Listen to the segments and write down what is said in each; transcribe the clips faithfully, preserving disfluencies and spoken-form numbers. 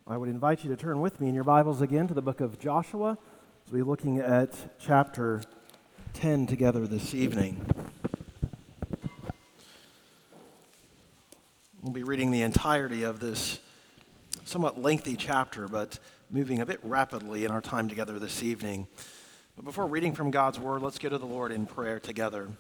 I would invite you to turn with me in your Bibles again to the book of Joshua as we're looking at chapter ten together this evening. We'll be reading the entirety of this somewhat lengthy chapter, but moving a bit rapidly in our time together this evening. But before reading from God's Word, let's go to the Lord in prayer together.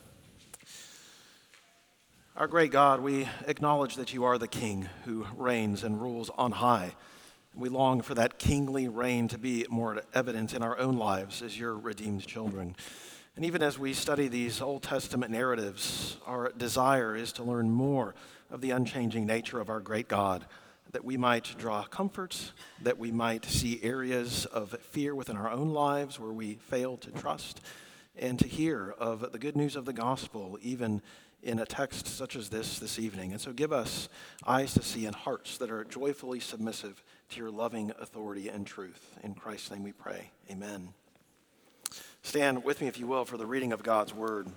Our great God, we acknowledge that you are the King who reigns and rules on high. We long for that kingly reign to be more evident in our own lives as your redeemed children. And even as we study these Old Testament narratives, our desire is to learn more of the unchanging nature of our great God, that we might draw comfort, that we might see areas of fear within our own lives where we fail to trust, and to hear of the good news of the gospel, even in a text such as this this evening. And so give us eyes to see and hearts that are joyfully submissive to your loving authority and truth. In Christ's name we pray. Amen. Stand with me, if you will, for the reading of God's word.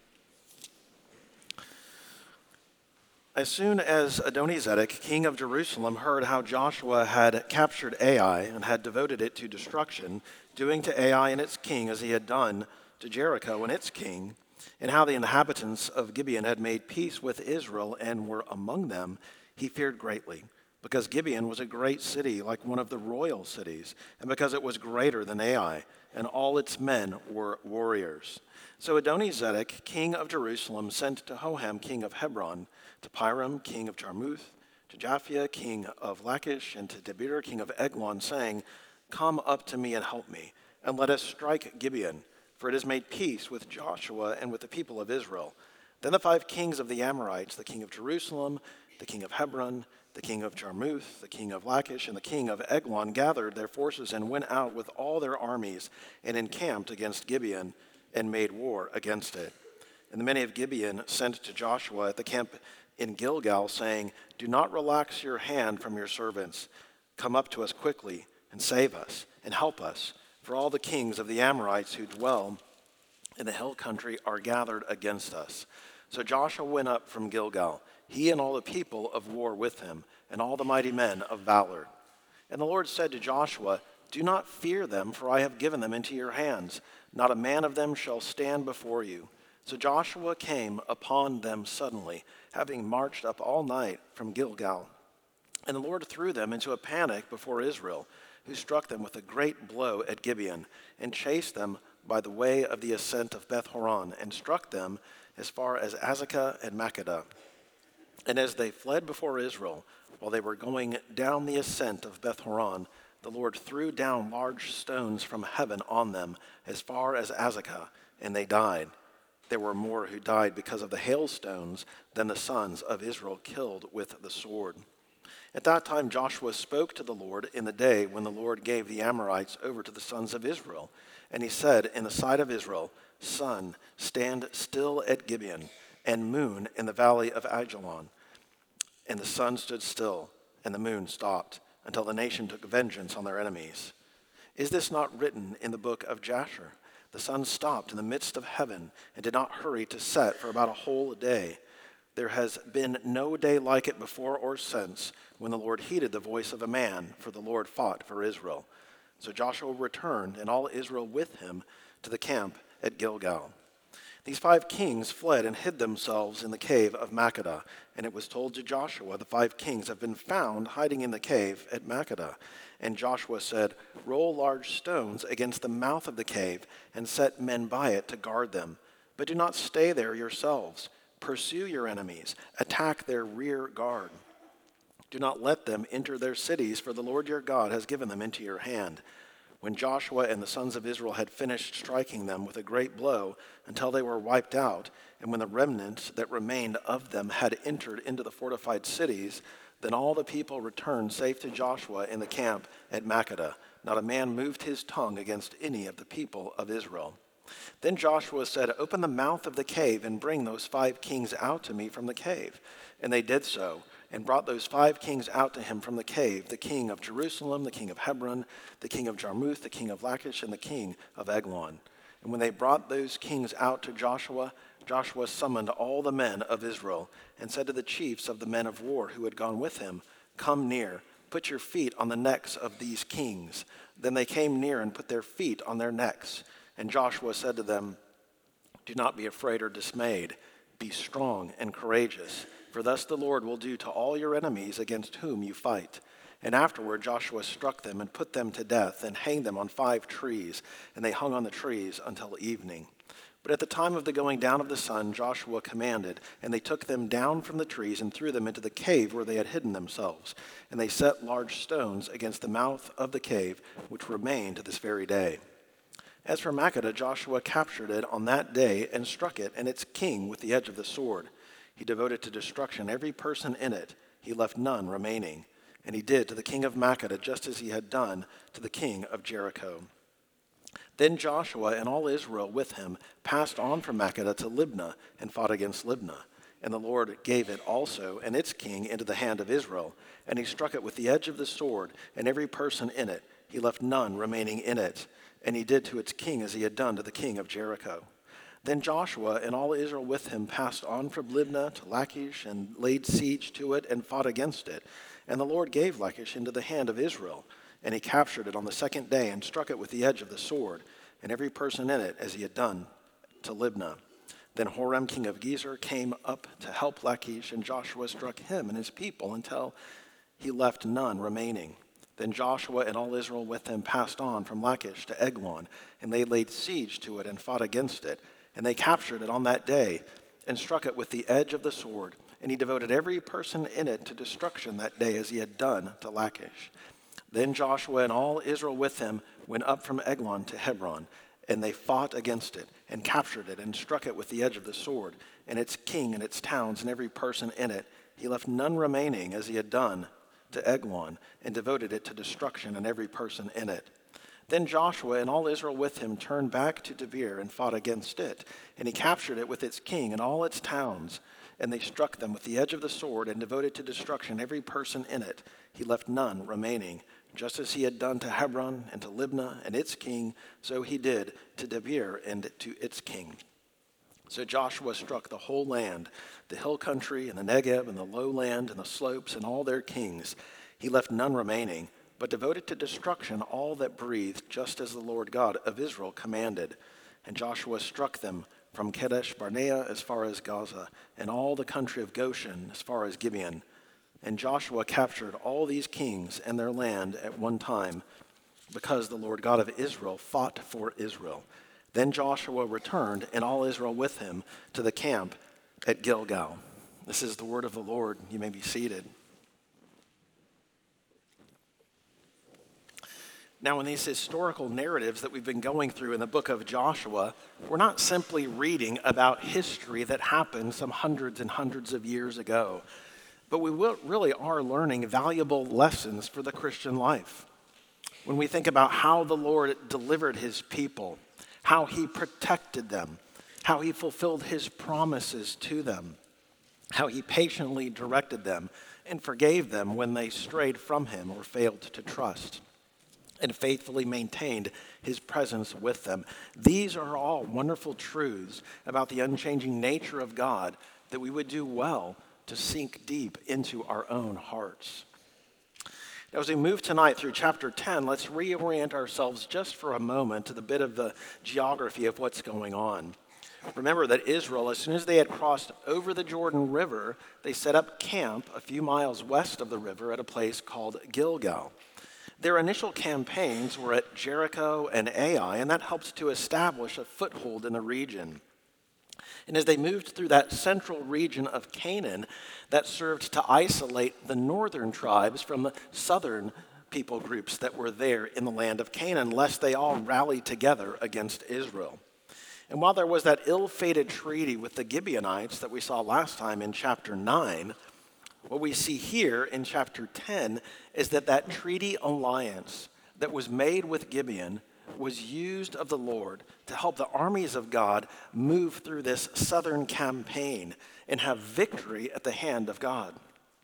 As soon as Adoni-Zedek, king of Jerusalem, heard how Joshua had captured Ai and had devoted it to destruction, doing to Ai and its king as he had done to Jericho and its king, and how the inhabitants of Gibeon had made peace with Israel and were among them, he feared greatly, because Gibeon was a great city, like one of the royal cities, and because it was greater than Ai, and all its men were warriors. So Adoni-Zedek, king of Jerusalem, sent to Hoham, king of Hebron, to Piram, king of Jarmuth, to Japhia, king of Lachish, and to Debir, king of Eglon, saying, "Come up to me and help me, and let us strike Gibeon, for it has made peace with Joshua and with the people of Israel." Then the five kings of the Amorites, the king of Jerusalem, the king of Hebron, the king of Jarmuth, the king of Lachish, and the king of Eglon gathered their forces and went out with all their armies and encamped against Gibeon and made war against it. And the men of Gibeon sent to Joshua at the camp in Gilgal, saying, "Do not relax your hand from your servants. Come up to us quickly and save us and help us, for all the kings of the Amorites who dwell in the hill country are gathered against us." So Joshua went up from Gilgal, he and all the people of war with him, and all the mighty men of valor. And the Lord said to Joshua, "Do not fear them, for I have given them into your hands. Not a man of them shall stand before you." So Joshua came upon them suddenly, having marched up all night from Gilgal. And the Lord threw them into a panic before Israel, who struck them with a great blow at Gibeon, and chased them by the way of the ascent of Beth-horon, and struck them as far as Azekah and Makkedah. And as they fled before Israel, while they were going down the ascent of Beth-horon, the Lord threw down large stones from heaven on them as far as Azekah, and they died. There were more who died because of the hailstones than the sons of Israel killed with the sword. At that time Joshua spoke to the Lord in the day when the Lord gave the Amorites over to the sons of Israel. And he said in the sight of Israel, "Sun, stand still at Gibeon, and moon in the valley of Ajalon." And the sun stood still, and the moon stopped, until the nation took vengeance on their enemies. Is this not written in the book of Jasher? The sun stopped in the midst of heaven, and did not hurry to set for about a whole day. There has been no day like it before or since, when the Lord heeded the voice of a man, for the Lord fought for Israel. So Joshua returned, and all Israel with him, to the camp at Gilgal. These five kings fled and hid themselves in the cave of Makkedah, and it was told to Joshua, "The five kings have been found hiding in the cave at Makkedah." And Joshua said, "Roll large stones against the mouth of the cave, and set men by it to guard them. But do not stay there yourselves. Pursue your enemies, attack their rear guard. Do not let them enter their cities, for the Lord your God has given them into your hand." When Joshua and the sons of Israel had finished striking them with a great blow until they were wiped out, and when the remnant that remained of them had entered into the fortified cities, then all the people returned safe to Joshua in the camp at Makkedah. Not a man moved his tongue against any of the people of Israel. Then Joshua said, "Open the mouth of the cave and bring those five kings out to me from the cave." And they did so, and brought those five kings out to him from the cave, the king of Jerusalem, the king of Hebron, the king of Jarmuth, the king of Lachish, and the king of Eglon. And when they brought those kings out to Joshua, Joshua summoned all the men of Israel, and said to the chiefs of the men of war who had gone with him, "Come near, Put your feet on the necks of these kings." Then they came near and put their feet on their necks. And Joshua said to them, "Do not be afraid or dismayed. Be strong and courageous, for thus the Lord will do to all your enemies against whom you fight." And afterward Joshua struck them and put them to death and hanged them on five trees, and they hung on the trees until evening. But at the time of the going down of the sun, Joshua commanded, and they took them down from the trees and threw them into the cave where they had hidden themselves. And they set large stones against the mouth of the cave, which remain to this very day. As for Makkedah, Joshua captured it on that day and struck it and its king with the edge of the sword. He devoted to destruction every person in it. He left none remaining. And he did to the king of Makkedah just as he had done to the king of Jericho. Then Joshua and all Israel with him passed on from Makkedah to Libnah and fought against Libnah. And the Lord gave it also and its king into the hand of Israel. And he struck it with the edge of the sword and every person in it. He left none remaining in it. And he did to its king as he had done to the king of Jericho. Then Joshua and all Israel with him passed on from Libnah to Lachish and laid siege to it and fought against it. And the Lord gave Lachish into the hand of Israel. And he captured it on the second day and struck it with the edge of the sword, and every person in it as he had done to Libnah. Then Horam, king of Gezer, came up to help Lachish, and Joshua struck him and his people until he left none remaining. Then Joshua and all Israel with him passed on from Lachish to Eglon, and they laid siege to it and fought against it. And they captured it on that day and struck it with the edge of the sword, and he devoted every person in it to destruction that day as he had done to Lachish. Then Joshua and all Israel with him went up from Eglon to Hebron, and they fought against it, and captured it, and struck it with the edge of the sword, and its king and its towns and every person in it. He left none remaining as he had done to Eglon, and devoted it to destruction and every person in it. Then Joshua and all Israel with him turned back to Debir and fought against it, and he captured it with its king and all its towns. And they struck them with the edge of the sword and devoted to destruction every person in it. He left none remaining. Just as he had done to Hebron and to Libnah and its king, so he did to Debir and to its king. So Joshua struck the whole land, the hill country and the Negeb and the lowland and the slopes and all their kings. He left none remaining, but devoted to destruction all that breathed, just as the Lord God of Israel commanded. And Joshua struck them from Kadesh Barnea as far as Gaza, and all the country of Goshen as far as Gibeon. And Joshua captured all these kings and their land at one time, because the Lord God of Israel fought for Israel. Then Joshua returned, and all Israel with him, to the camp at Gilgal. This is the word of the Lord. You may be seated. Now, in these historical narratives that we've been going through in the book of Joshua, we're not simply reading about history that happened some hundreds and hundreds of years ago, but we will, really are learning valuable lessons for the Christian life. When we think about how the Lord delivered his people, how he protected them, how he fulfilled his promises to them, how he patiently directed them and forgave them when they strayed from him or failed to trust, and faithfully maintained his presence with them. These are all wonderful truths about the unchanging nature of God that we would do well to sink deep into our own hearts. Now, as we move tonight through chapter ten, let's reorient ourselves just for a moment to the bit of the geography of what's going on. Remember that Israel, as soon as they had crossed over the Jordan River, they set up camp a few miles west of the river at a place called Gilgal. Their initial campaigns were at Jericho and Ai, and that helped to establish a foothold in the region. And as they moved through that central region of Canaan, that served to isolate the northern tribes from the southern people groups that were there in the land of Canaan, lest they all rally together against Israel. And while there was that ill-fated treaty with the Gibeonites that we saw last time in chapter nine, what we see here in chapter ten is that that treaty alliance that was made with Gibeon was used of the Lord to help the armies of God move through this southern campaign and have victory at the hand of God.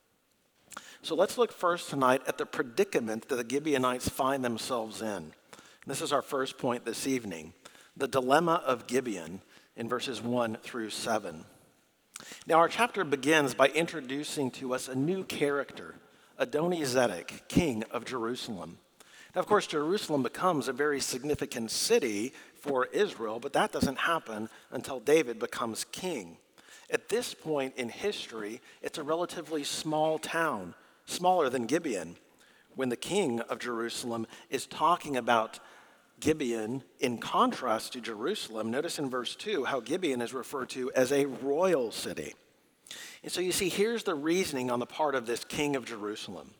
So let's look first tonight at the predicament that the Gibeonites find themselves in. This is our first point this evening, the dilemma of Gibeon in verses one through seven. Now, our chapter begins by introducing to us a new character, Adoni-Zedek, king of Jerusalem. Now, of course, Jerusalem becomes a very significant city for Israel, but that doesn't happen until David becomes king. At this point in history, it's a relatively small town, smaller than Gibeon, when the king of Jerusalem is talking about Gibeon in contrast to Jerusalem. Notice in verse two how Gibeon is referred to as a royal city. And so you see, here's the reasoning on the part of this king of Jerusalem.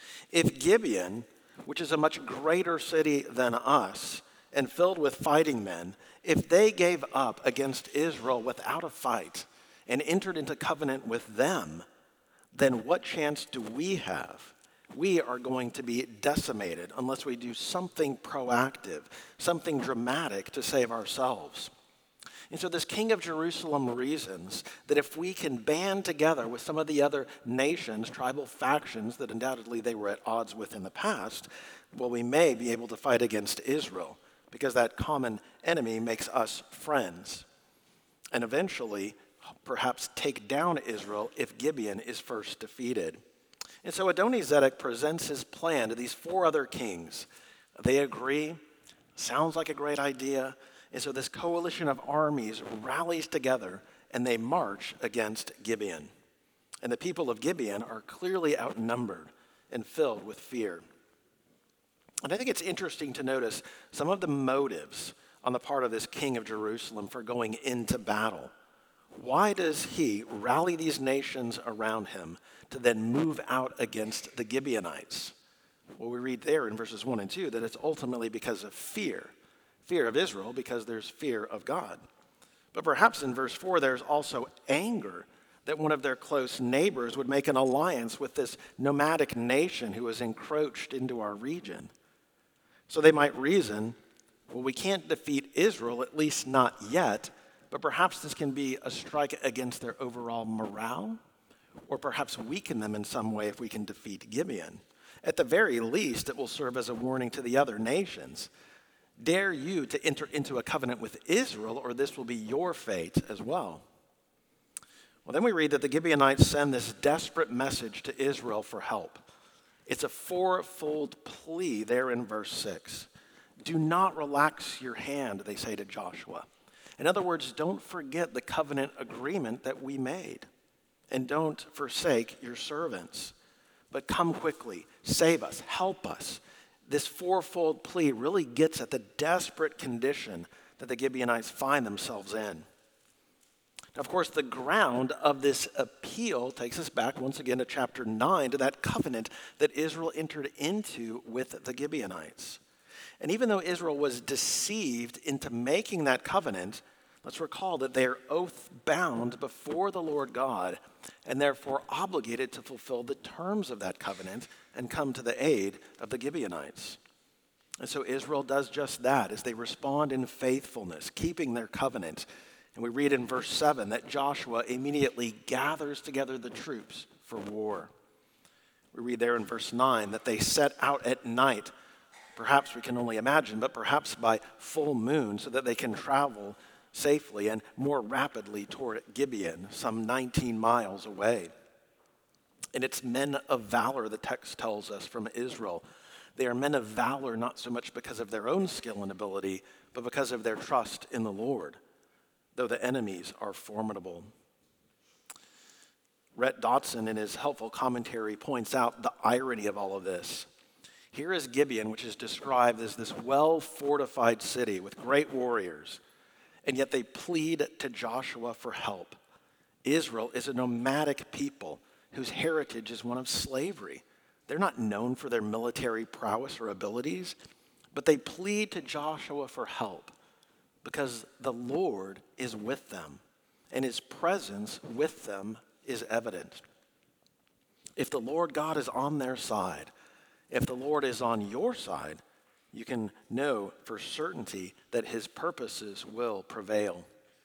If Gibeon, which is a much greater city than us and filled with fighting men, if they gave up against Israel without a fight and entered into covenant with them, then what chance do we have? We are going to be decimated unless we do something proactive, something dramatic to save ourselves. And so this king of Jerusalem reasons that if we can band together with some of the other nations, tribal factions that undoubtedly they were at odds with in the past, well, we may be able to fight against Israel because that common enemy makes us friends. And eventually, perhaps take down Israel if Gibeon is first defeated. And so Adoni-Zedek presents his plan to these four other kings. They agree, sounds like a great idea, and so this coalition of armies rallies together and they march against Gibeon. And the people of Gibeon are clearly outnumbered and filled with fear. And I think it's interesting to notice some of the motives on the part of this king of Jerusalem for going into battle. Why does he rally these nations around him to then move out against the Gibeonites? Well, we read there in verses one and two that it's ultimately because of fear. Fear of Israel because there's fear of God. But perhaps in verse four there's also anger that one of their close neighbors would make an alliance with this nomadic nation who has encroached into our region. So they might reason, well, we can't defeat Israel, at least not yet, but perhaps this can be a strike against their overall morale, or perhaps weaken them in some way if we can defeat Gibeon. At the very least, it will serve as a warning to the other nations. Dare you to enter into a covenant with Israel, or this will be your fate as well. Well, then we read that the Gibeonites send this desperate message to Israel for help. It's a fourfold plea there in verse six. Do not relax your hand, they say to Joshua. In other words, don't forget the covenant agreement that we made, and don't forsake your servants. But come quickly, save us, help us. This fourfold plea really gets at the desperate condition that the Gibeonites find themselves in. Now, of course, the ground of this appeal takes us back once again to chapter nine, to that covenant that Israel entered into with the Gibeonites. And even though Israel was deceived into making that covenant, let's recall that they are oath-bound before the Lord God and therefore obligated to fulfill the terms of that covenant and come to the aid of the Gibeonites. And so Israel does just that as they respond in faithfulness, keeping their covenant. And we read in verse seven that Joshua immediately gathers together the troops for war. We read there in verse nine that they set out at night, perhaps we can only imagine, but perhaps by full moon, so that they can travel safely and more rapidly toward Gibeon, some nineteen miles away. And it's men of valor, the text tells us, from Israel. They are men of valor not so much because of their own skill and ability, but because of their trust in the Lord, though the enemies are formidable. Rhett Dotson, in his helpful commentary, points out the irony of all of this. Here is Gibeon, which is described as this well-fortified city with great warriors, and yet they plead to Joshua for help. Israel is a nomadic people whose heritage is one of slavery. They're not known for their military prowess or abilities, but they plead to Joshua for help because the Lord is with them, and his presence with them is evident. If the Lord God is on their side, if the Lord is on your side, you can know for certainty that his purposes will prevail.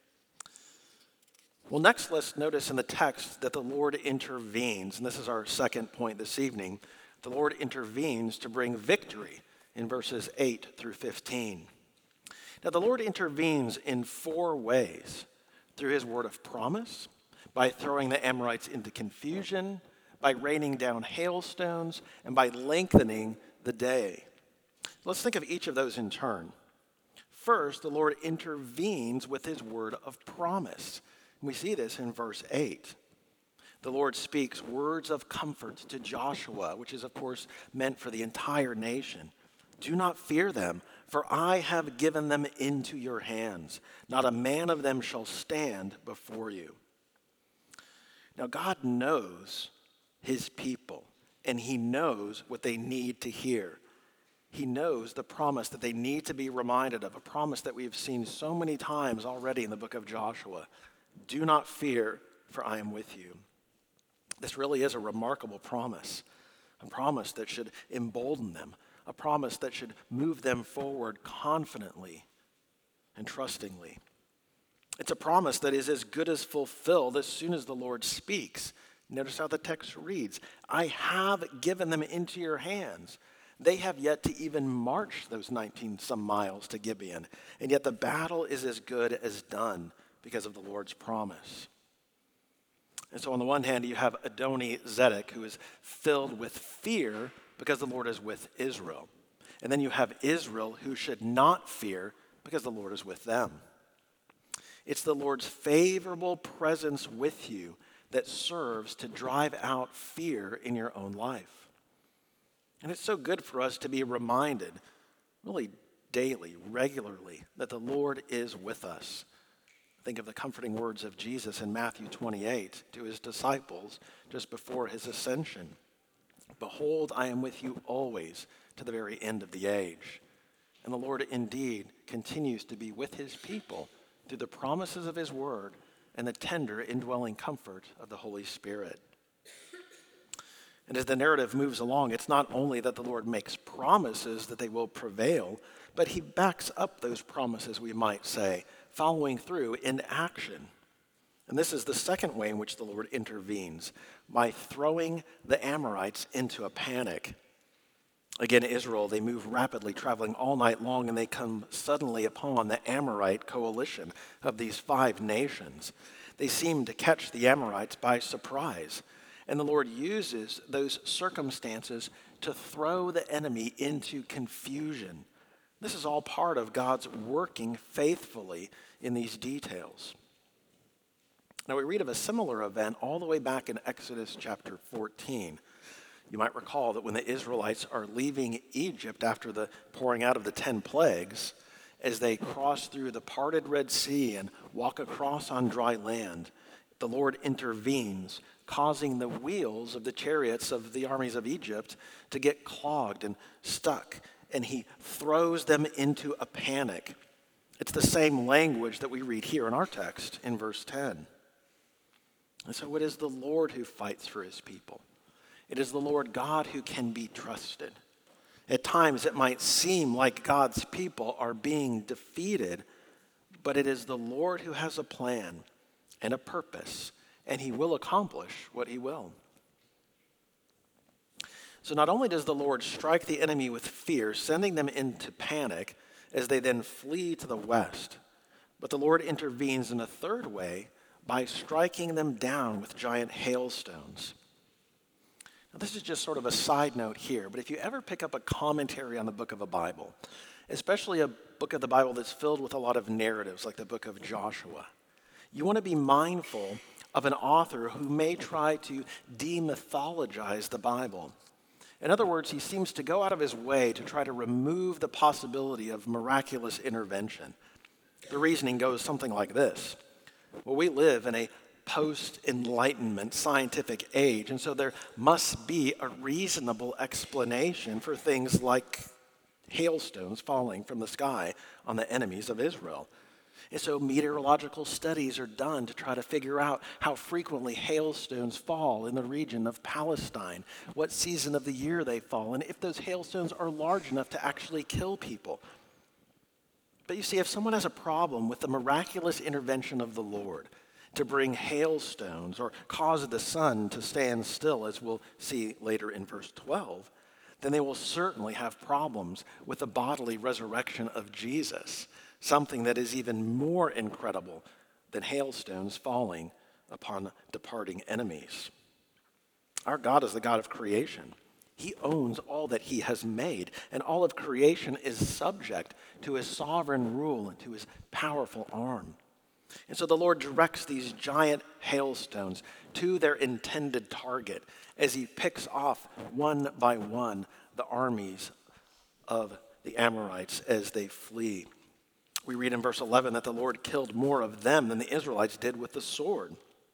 Well, next let's notice in the text that the Lord intervenes, and this is our second point this evening. The Lord intervenes to bring victory in verses eight through fifteen. Now, the Lord intervenes in four ways: through his word of promise, by throwing the Amorites into confusion, by raining down hailstones, and by lengthening the day. Let's think of each of those in turn. First, the Lord intervenes with his word of promise. We see this in verse eight. The Lord speaks words of comfort to Joshua, which is, of course, meant for the entire nation. Do not fear them, for I have given them into your hands. Not a man of them shall stand before you. Now, God knows his people, and he knows what they need to hear. He knows the promise that they need to be reminded of, a promise that we have seen so many times already in the book of Joshua. Do not fear, for I am with you. This really is a remarkable promise, a promise that should embolden them, a promise that should move them forward confidently and trustingly. It's a promise that is as good as fulfilled as soon as the Lord speaks. Notice how the text reads, I have given them into your hands. They have yet to even march those nineteen some miles to Gibeon, and yet the battle is as good as done because of the Lord's promise. And so on the one hand, you have Adoni-Zedek, who is filled with fear because the Lord is with Israel. And then you have Israel, who should not fear because the Lord is with them. It's the Lord's favorable presence with you that serves to drive out fear in your own life. And it's so good for us to be reminded, really daily, regularly, that the Lord is with us. Think of the comforting words of Jesus in Matthew twenty-eight to his disciples just before his ascension. Behold, I am with you always to the very end of the age. And the Lord indeed continues to be with his people through the promises of his word and the tender indwelling comfort of the Holy Spirit. And as the narrative moves along, it's not only that the Lord makes promises that they will prevail, but he backs up those promises, we might say, following through in action. And this is the second way in which the Lord intervenes, by throwing the Amorites into a panic. Again, Israel, they move rapidly, traveling all night long, and they come suddenly upon the Amorite coalition of these five nations. They seem to catch the Amorites by surprise, and the Lord uses those circumstances to throw the enemy into confusion. This is all part of God's working faithfully in these details. Now, we read of a similar event all the way back in Exodus chapter fourteen. You might recall that when the Israelites are leaving Egypt after the pouring out of the ten plagues, as they cross through the parted Red Sea and walk across on dry land, the Lord intervenes, causing the wheels of the chariots of the armies of Egypt to get clogged and stuck, and he throws them into a panic. It's the same language that we read here in our text in verse ten. And so it is the Lord who fights for his people. It is the Lord God who can be trusted. At times it might seem like God's people are being defeated, but it is the Lord who has a plan and a purpose, and he will accomplish what he will. So not only does the Lord strike the enemy with fear, sending them into panic as they then flee to the west, but the Lord intervenes in a third way by striking them down with giant hailstones. Now, this is just sort of a side note here, but if you ever pick up a commentary on the book of the Bible, especially a book of the Bible that's filled with a lot of narratives like the book of Joshua, you want to be mindful of an author who may try to demythologize the Bible. In other words, he seems to go out of his way to try to remove the possibility of miraculous intervention. The reasoning goes something like this. Well, we live in a post-Enlightenment scientific age, and so there must be a reasonable explanation for things like hailstones falling from the sky on the enemies of Israel. And so meteorological studies are done to try to figure out how frequently hailstones fall in the region of Palestine, what season of the year they fall, and if those hailstones are large enough to actually kill people. But you see, if someone has a problem with the miraculous intervention of the Lord to bring hailstones or cause the sun to stand still, as we'll see later in verse twelve, then they will certainly have problems with the bodily resurrection of Jesus, something that is even more incredible than hailstones falling upon departing enemies. Our God is the God of creation. He owns all that he has made, and all of creation is subject to his sovereign rule and to his powerful arm. And so the Lord directs these giant hailstones to their intended target as he picks off one by one the armies of the Amorites as they flee. We read in verse eleven that the Lord killed more of them than the Israelites did with the sword.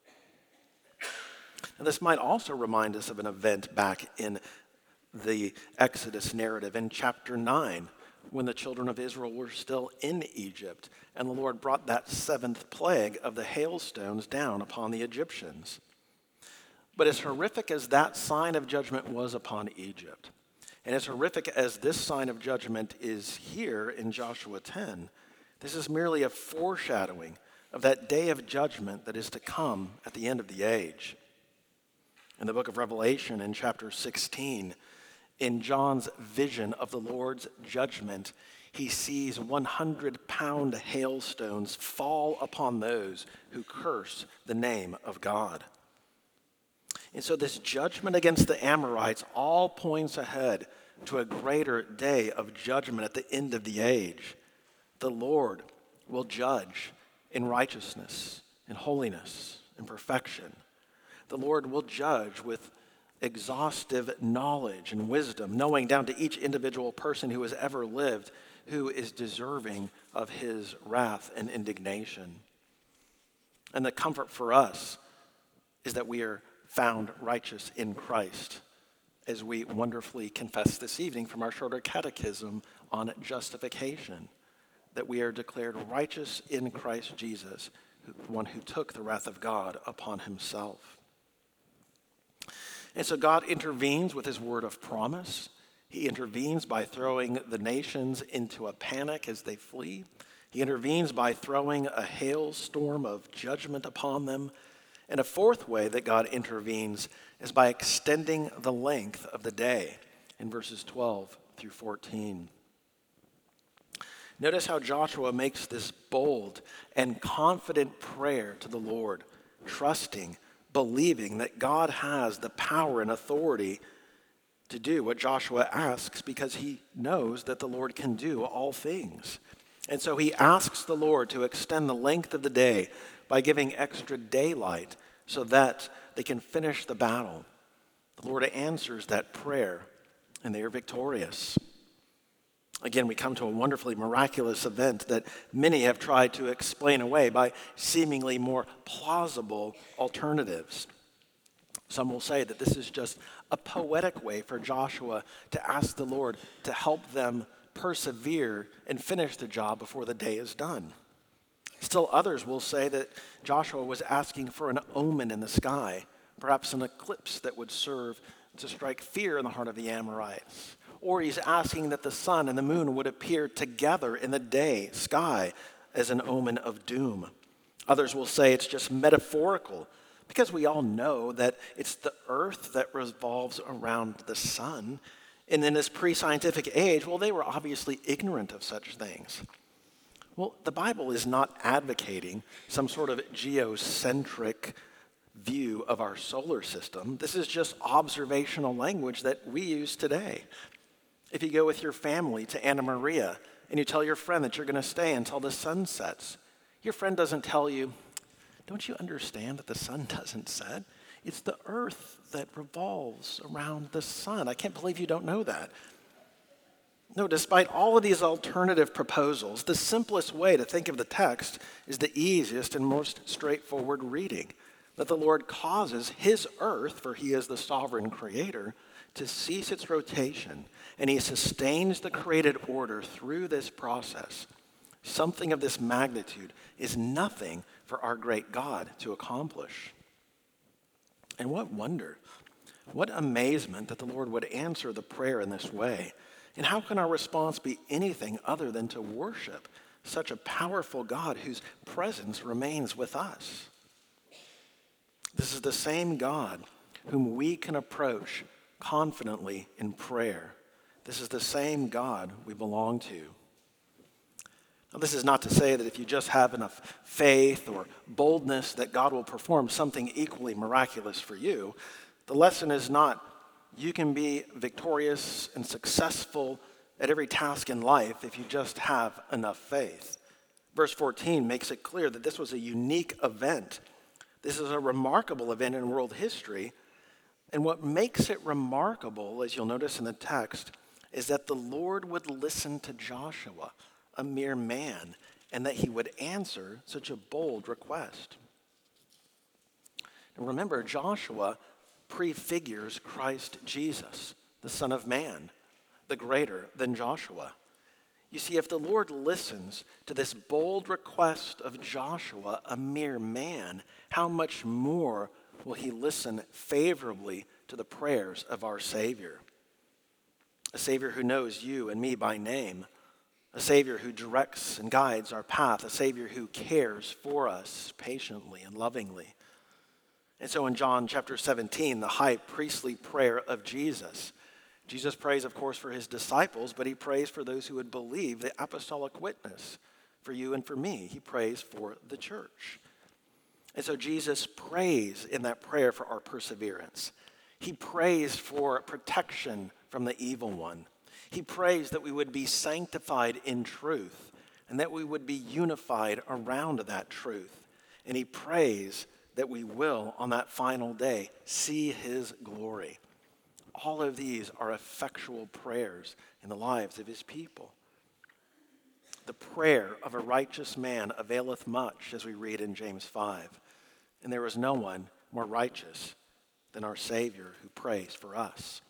And this might also remind us of an event back in the Exodus narrative in chapter nine, when the children of Israel were still in Egypt, and the Lord brought that seventh plague of the hailstones down upon the Egyptians. But as horrific as that sign of judgment was upon Egypt, and as horrific as this sign of judgment is here in Joshua ten, this is merely a foreshadowing of that day of judgment that is to come at the end of the age. In the book of Revelation, in chapter sixteen, in John's vision of the Lord's judgment, he sees one hundred pound hailstones fall upon those who curse the name of God. And so this judgment against the Amorites all points ahead to a greater day of judgment at the end of the age. The Lord will judge in righteousness, in holiness, in perfection. The Lord will judge with exhaustive knowledge and wisdom, knowing down to each individual person who has ever lived who is deserving of his wrath and indignation. And the comfort for us is that we are found righteous in Christ, as we wonderfully confess this evening from our shorter catechism on justification, that we are declared righteous in Christ Jesus, one who took the wrath of God upon himself. And so God intervenes with his word of promise. He intervenes by throwing the nations into a panic as they flee. He intervenes by throwing a hailstorm of judgment upon them. And a fourth way that God intervenes is by extending the length of the day in verses twelve through fourteen. Notice how Joshua makes this bold and confident prayer to the Lord, trusting, believing that God has the power and authority to do what Joshua asks, because he knows that the Lord can do all things. And so he asks the Lord to extend the length of the day by giving extra daylight so that they can finish the battle. The Lord answers that prayer, and they are victorious. Again, we come to a wonderfully miraculous event that many have tried to explain away by seemingly more plausible alternatives. Some will say that this is just a poetic way for Joshua to ask the Lord to help them persevere and finish the job before the day is done. Still others will say that Joshua was asking for an omen in the sky, perhaps an eclipse that would serve to strike fear in the heart of the Amorites. Or he's asking that the sun and the moon would appear together in the day sky as an omen of doom. Others will say it's just metaphorical, because we all know that it's the earth that revolves around the sun. And in this pre-scientific age, well, they were obviously ignorant of such things. Well, the Bible is not advocating some sort of geocentric view of our solar system. This is just observational language that we use today. If you go with your family to Anna Maria and you tell your friend that you're going to stay until the sun sets, your friend doesn't tell you, don't you understand that the sun doesn't set? It's the earth that revolves around the sun. I can't believe you don't know that. No, despite all of these alternative proposals, the simplest way to think of the text is the easiest and most straightforward reading, that the Lord causes his earth, for he is the sovereign creator, to cease its rotation, and he sustains the created order through this process. Something of this magnitude is nothing for our great God to accomplish. And what wonder, what amazement that the Lord would answer the prayer in this way. And how can our response be anything other than to worship such a powerful God whose presence remains with us? This is the same God whom we can approach confidently in prayer. This is the same God we belong to. Now, this is not to say that if you just have enough faith or boldness that God will perform something equally miraculous for you. The lesson is not you can be victorious and successful at every task in life if you just have enough faith. Verse fourteen makes it clear that this was a unique event. This is a remarkable event in world history. And what makes it remarkable, as you'll notice in the text, is that the Lord would listen to Joshua, a mere man, and that he would answer such a bold request. And remember, Joshua prefigures Christ Jesus, the Son of Man, the greater than Joshua. You see, if the Lord listens to this bold request of Joshua, a mere man, how much more will he listen favorably to the prayers of our Savior? A Savior who knows you and me by name, a Savior who directs and guides our path, a Savior who cares for us patiently and lovingly. And so in John chapter seventeen, the high priestly prayer of Jesus, Jesus prays, of course, for his disciples, but he prays for those who would believe, the apostolic witness, for you and for me. He prays for the church. And so Jesus prays in that prayer for our perseverance. He prays for protection from the evil one. He prays that we would be sanctified in truth and that we would be unified around that truth. And he prays that we will, on that final day, see his glory. All of these are effectual prayers in the lives of his people. The prayer of a righteous man availeth much, as we read in James five. And there is no one more righteous than our Savior who prays for us.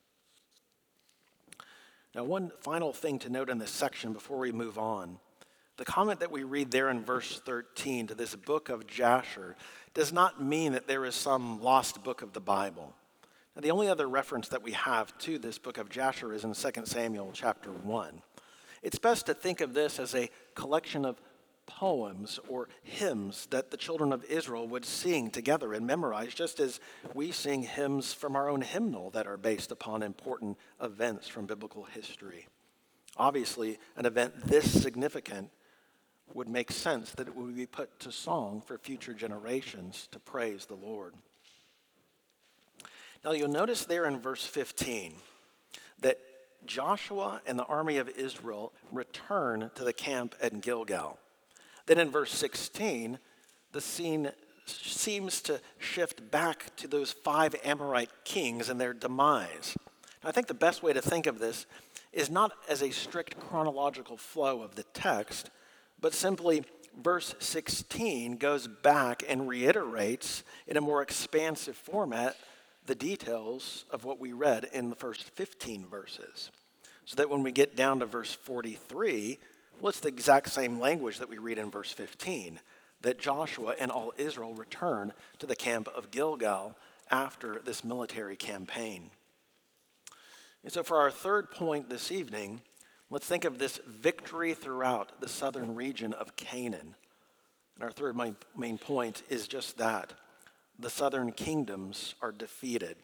Now, one final thing to note in this section before we move on. The comment that we read there in verse thirteen to this book of Jasher does not mean that there is some lost book of the Bible. Now, the only other reference that we have to this book of Jasher is in Second Samuel chapter one. It's best to think of this as a collection of poems or hymns that the children of Israel would sing together and memorize, just as we sing hymns from our own hymnal that are based upon important events from biblical history. Obviously, an event this significant would make sense that it would be put to song for future generations to praise the Lord. Now, you'll notice there in verse fifteen that Joshua and the army of Israel return to the camp at Gilgal. Then in verse sixteen, the scene seems to shift back to those five Amorite kings and their demise. Now, I think the best way to think of this is not as a strict chronological flow of the text, but simply verse sixteen goes back and reiterates in a more expansive format the details of what we read in the first fifteen verses. So that when we get down to verse forty-three, well, it's the exact same language that we read in verse fifteen, that Joshua and all Israel return to the camp of Gilgal after this military campaign. And so for our third point this evening, let's think of this victory throughout the southern region of Canaan. And our third main, main point is just that. The southern kingdoms are defeated.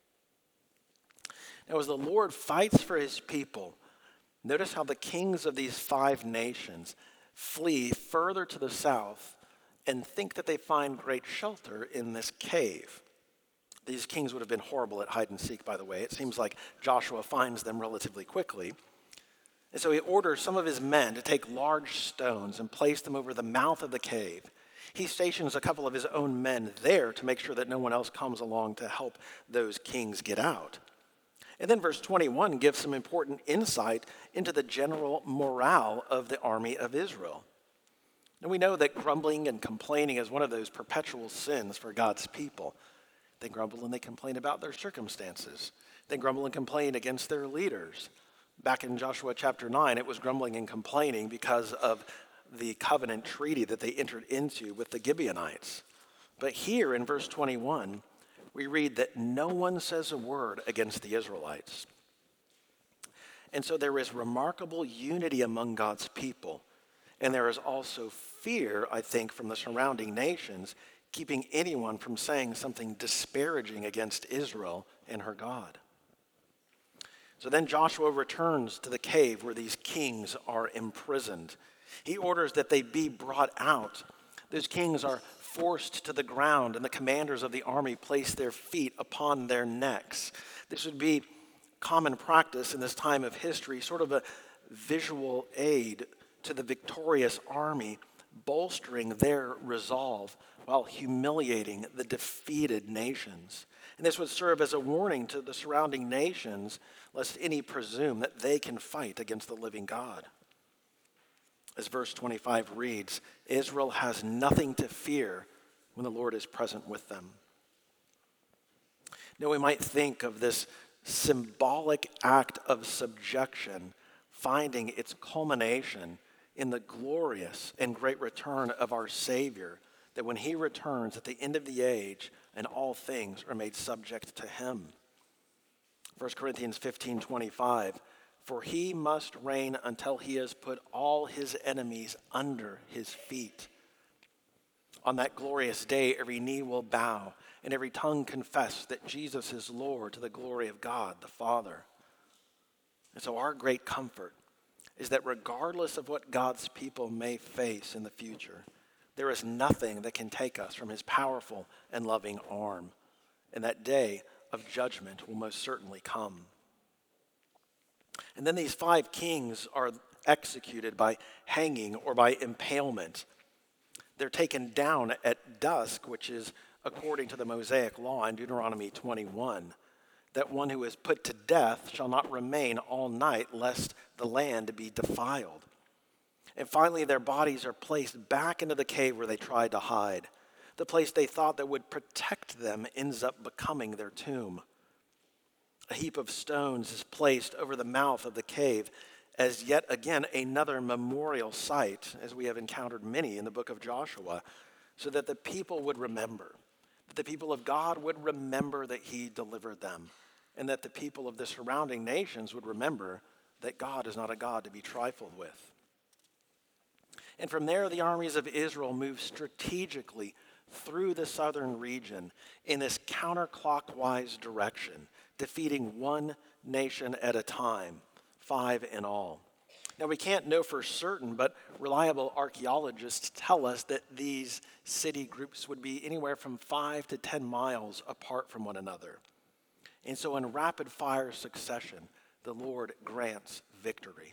Now, as the Lord fights for his people, notice how the kings of these five nations flee further to the south and think that they find great shelter in this cave. These kings would have been horrible at hide and seek, by the way. It seems like Joshua finds them relatively quickly. And so he orders some of his men to take large stones and place them over the mouth of the cave. He stations a couple of his own men there to make sure that no one else comes along to help those kings get out. And then verse twenty-one gives some important insight into the general morale of the army of Israel. And we know that grumbling and complaining is one of those perpetual sins for God's people. They grumble and they complain about their circumstances. They grumble and complain against their leaders. Back in Joshua chapter nine, it was grumbling and complaining because of the covenant treaty that they entered into with the Gibeonites. But here in verse twenty-one, we read that no one says a word against the Israelites. And so there is remarkable unity among God's people. And there is also fear, I think, from the surrounding nations, keeping anyone from saying something disparaging against Israel and her God. So then Joshua returns to the cave where these kings are imprisoned. He orders that they be brought out. Those kings are forced to the ground, and the commanders of the army placed their feet upon their necks. This would be common practice in this time of history, sort of a visual aid to the victorious army, bolstering their resolve while humiliating the defeated nations. And this would serve as a warning to the surrounding nations, lest any presume that they can fight against the living God. As verse twenty-five reads, Israel has nothing to fear when the Lord is present with them. Now we might think of this symbolic act of subjection finding its culmination in the glorious and great return of our Savior, that when he returns at the end of the age and all things are made subject to him. First Corinthians fifteen twenty-five, for he must reign until he has put all his enemies under his feet. On that glorious day, every knee will bow and every tongue confess that Jesus is Lord, to the glory of God the Father. And so our great comfort is that regardless of what God's people may face in the future, there is nothing that can take us from his powerful and loving arm. And that day of judgment will most certainly come. And then these five kings are executed by hanging or by impalement. They're taken down at dusk, which is according to the Mosaic law in Deuteronomy twenty-one, that one who is put to death shall not remain all night, lest the land be defiled. And finally, their bodies are placed back into the cave where they tried to hide. The place they thought that would protect them ends up becoming their tomb. A heap of stones is placed over the mouth of the cave as yet again another memorial site, as we have encountered many in the book of Joshua, so that the people would remember, that the people of God would remember that he delivered them, and that the people of the surrounding nations would remember that God is not a God to be trifled with. And from there, the armies of Israel moved strategically through the southern region in this counterclockwise direction, defeating one nation at a time, five in all. Now, we can't know for certain, but reliable archaeologists tell us that these city groups would be anywhere from five to ten miles apart from one another. And so in rapid-fire succession, the Lord grants victory.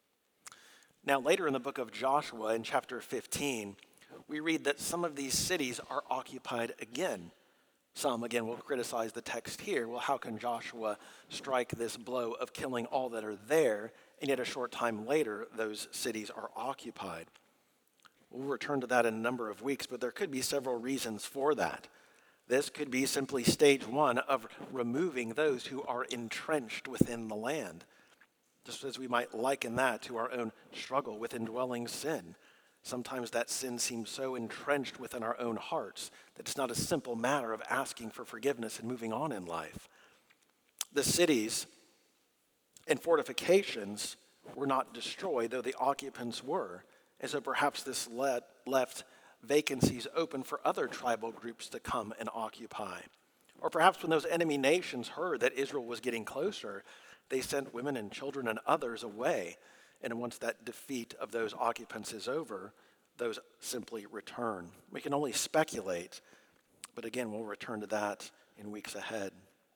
Now, later in the book of Joshua, in chapter fifteen, we read that some of these cities are occupied again. Some, again, will criticize the text here. Well, how can Joshua strike this blow of killing all that are there, and yet a short time later, those cities are occupied? We'll return to that in a number of weeks, but there could be several reasons for that. This could be simply stage one of removing those who are entrenched within the land, just as we might liken that to our own struggle with indwelling sin. Sometimes that sin seems so entrenched within our own hearts that it's not a simple matter of asking for forgiveness and moving on in life. The cities and fortifications were not destroyed, though the occupants were, and so perhaps this let, left vacancies open for other tribal groups to come and occupy. Or perhaps when those enemy nations heard that Israel was getting closer, they sent women and children and others away. And once that defeat of those occupants is over, those simply return. We can only speculate, but again, we'll return to that in weeks ahead.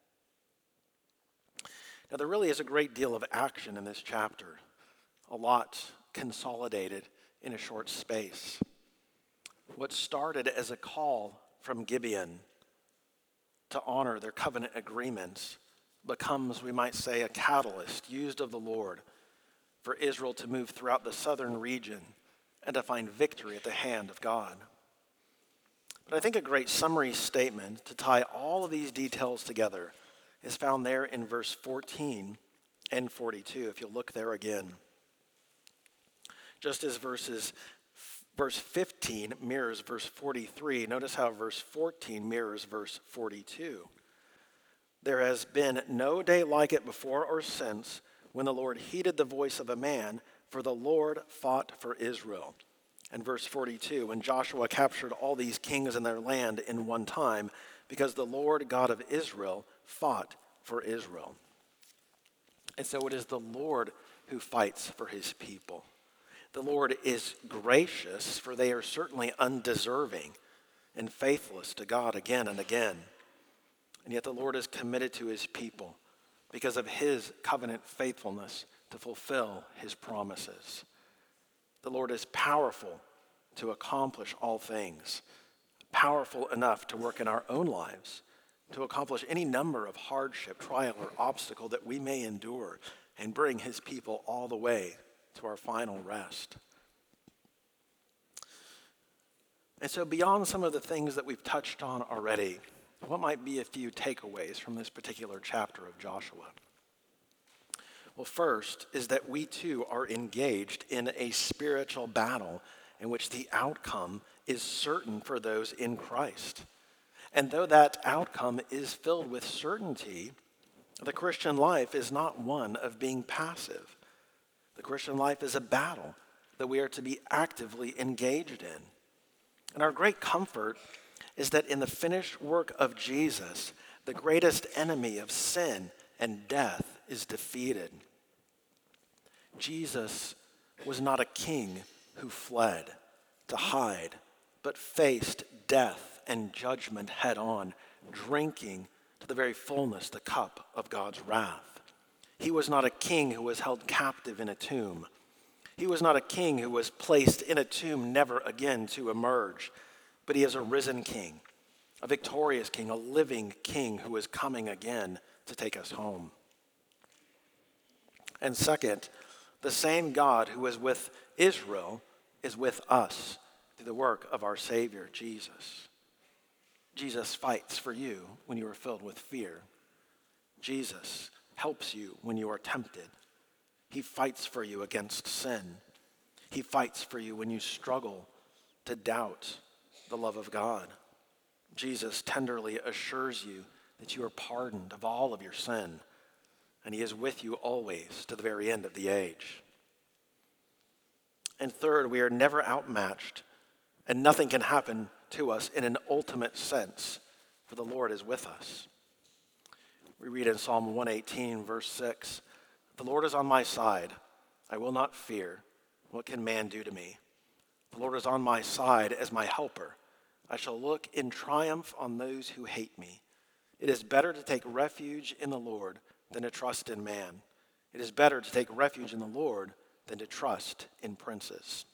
Now, there really is a great deal of action in this chapter, a lot consolidated in a short space. What started as a call from Gibeon to honor their covenant agreements becomes, we might say, a catalyst used of the Lord for Israel to move throughout the southern region and to find victory at the hand of God. But I think a great summary statement to tie all of these details together is found there in verse fourteen and forty-two, if you'll look there again. Just as verses, verse fifteen mirrors verse forty-three, notice how verse fourteen mirrors verse forty-two. There has been no day like it before or since, when the Lord heeded the voice of a man, for the Lord fought for Israel. And verse forty-two, when Joshua captured all these kings and their land in one time, because the Lord God of Israel fought for Israel. And so it is the Lord who fights for his people. The Lord is gracious, for they are certainly undeserving. and faithless to God again and again. And yet the Lord is committed to his people because of his covenant faithfulness to fulfill his promises. The Lord is powerful to accomplish all things, powerful enough to work in our own lives, to accomplish any number of hardship, trial, or obstacle that we may endure and bring his people all the way to our final rest. And so beyond some of the things that we've touched on already, what might be a few takeaways from this particular chapter of Joshua? Well, first is that we too are engaged in a spiritual battle in which the outcome is certain for those in Christ. And though that outcome is filled with certainty, the Christian life is not one of being passive. The Christian life is a battle that we are to be actively engaged in. And our great comfort is that in the finished work of Jesus, the greatest enemy of sin and death is defeated. Jesus was not a king who fled to hide, but faced death and judgment head on, drinking to the very fullness the cup of God's wrath. He was not a king who was held captive in a tomb. He was not a king who was placed in a tomb never again to emerge. But he is a risen king, a victorious king, a living king who is coming again to take us home. And second, the same God who was with Israel is with us through the work of our Savior, Jesus. Jesus fights for you when you are filled with fear. Jesus helps you when you are tempted. He fights for you against sin. He fights for you when you struggle to doubt the love of God. Jesus tenderly assures you that you are pardoned of all of your sin, and he is with you always to the very end of the age. And third, we are never outmatched, and nothing can happen to us in an ultimate sense, for the Lord is with us. We read in Psalm one eighteen, verse six, "The Lord is on my side. I will not fear. What can man do to me? The Lord is on my side as my helper. I shall look in triumph on those who hate me. It is better to take refuge in the Lord than to trust in man. It is better to take refuge in the Lord than to trust in princes."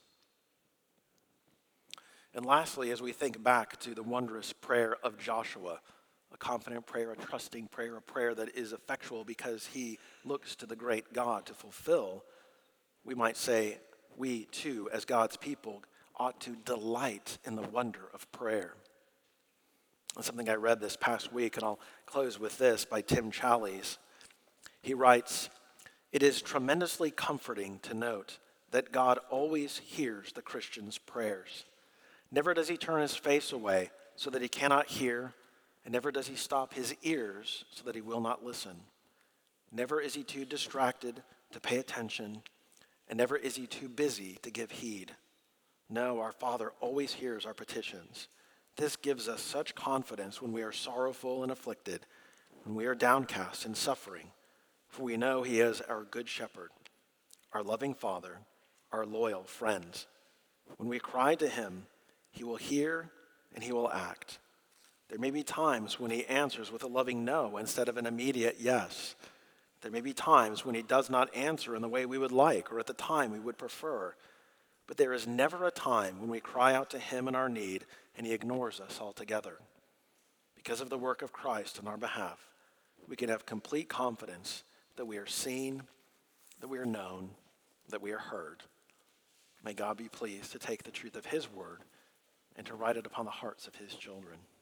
And lastly, as we think back to the wondrous prayer of Joshua, a confident prayer, a trusting prayer, a prayer that is effectual because he looks to the great God to fulfill, we might say we too, as God's people, ought to delight in the wonder of prayer. And something I read this past week, and I'll close with this, by Tim Challies. He writes, "It is tremendously comforting to note that God always hears the Christian's prayers. Never does he turn his face away so that he cannot hear, and never does he stop his ears so that he will not listen. Never is he too distracted to pay attention, and never is he too busy to give heed. No, our Father always hears our petitions. This gives us such confidence when we are sorrowful and afflicted, when we are downcast and suffering, for we know he is our good shepherd, our loving Father, our loyal friend. When we cry to him, he will hear and he will act. There may be times when he answers with a loving no instead of an immediate yes. There may be times when he does not answer in the way we would like or at the time we would prefer. But there is never a time when we cry out to him in our need and he ignores us altogether. Because of the work of Christ on our behalf, we can have complete confidence that we are seen, that we are known, that we are heard. May God be pleased to take the truth of his word and to write it upon the hearts of his children.